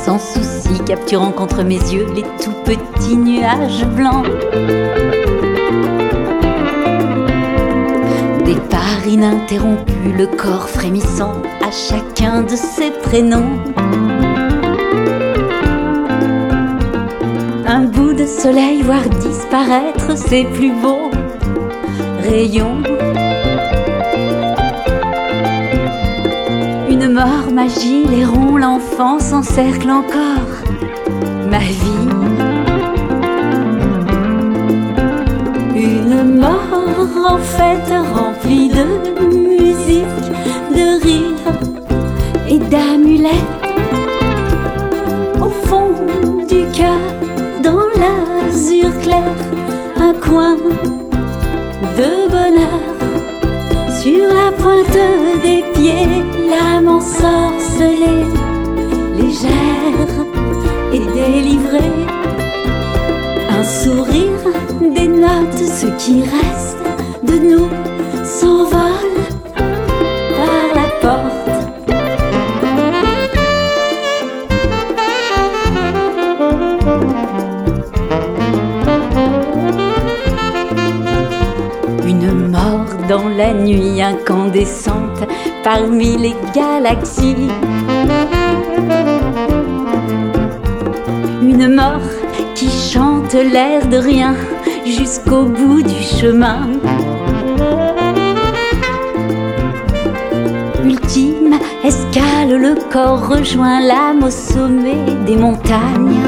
sans souci, capturant contre mes yeux les tout petits nuages blancs. Départ ininterrompu, le corps frémissant à chacun de ses prénoms. Un bout de soleil voir disparaître ses plus beaux rayons. Une mort magie, les ronds, l'enfance encercle encore ma vie. Une mort en fait remplie de musique, de rire et d'amulettes. Au fond du cœur, dans l'azur clair, un coin de bonheur. Sur la pointe des pieds, l'âme ensorcelée, légère et délivrée. Un sourire, des notes, ce qui reste de nous s'envole par la porte. Une mort dans la nuit incandescente parmi les galaxies. Une mort qui chante l'air de rien jusqu'au bout du chemin. Ultime escale, le corps rejoint l'âme au sommet des montagnes.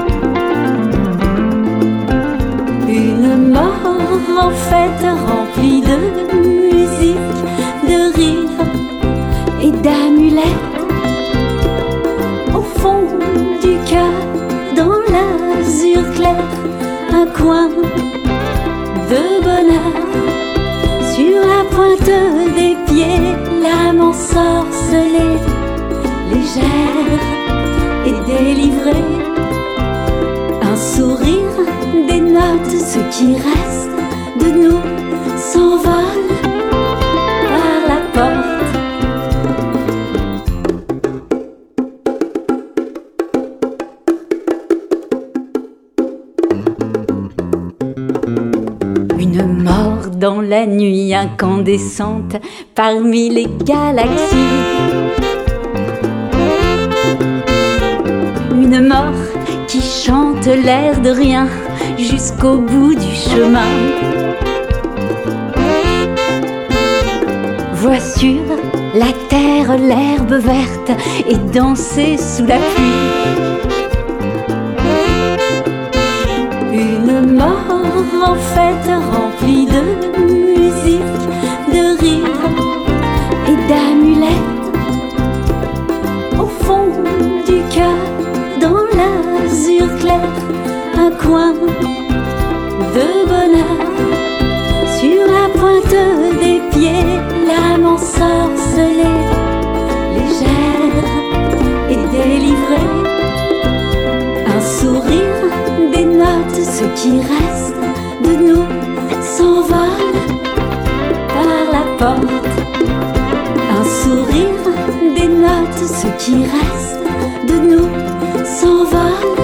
Une mort en fait remplie de musique, de rire et d'amulettes. Au fond du cœur, dans l'azur clair, un coin de bonheur. Sur la pointe des pieds, l'âme ensorcelée, légère et délivrée. Un sourire, des notes, ce qui reste de nous s'envole par la porte. Une mort dans la nuit incandescente parmi les galaxies. Une mort qui chante l'air de rien jusqu'au bout du chemin. Vois sur la terre l'herbe verte et danser sous la pluie. Une mort en fait remplie de musique, de rire et d'amulettes. Au fond du cœur, dans l'azur clair, un coin de bonheur. Sur la pointe des pieds, l'âme ensorcelée, légère et délivrée. Un sourire, des notes, ce qui reste de nous s'envole par la porte. Un sourire, des notes, ce qui reste de nous s'envole